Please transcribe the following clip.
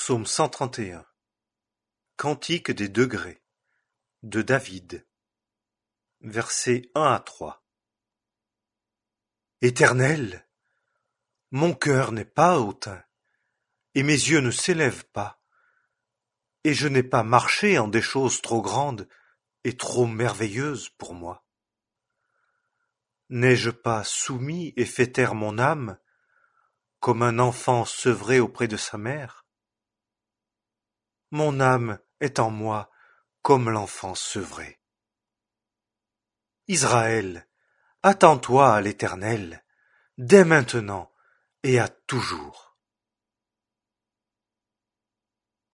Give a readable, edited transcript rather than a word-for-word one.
Psaume 131. Cantique des degrés de David. Versets 1 à 3. Éternel, mon cœur n'est pas hautain, et mes yeux ne s'élèvent pas, et je n'ai pas marché en des choses trop grandes et trop merveilleuses pour moi. N'ai-je pas soumis et fait taire mon âme, comme un enfant sevré auprès de sa mère? Mon âme est en moi comme l'enfant sevré. Israël, attends-toi à l'Éternel, dès maintenant et à toujours.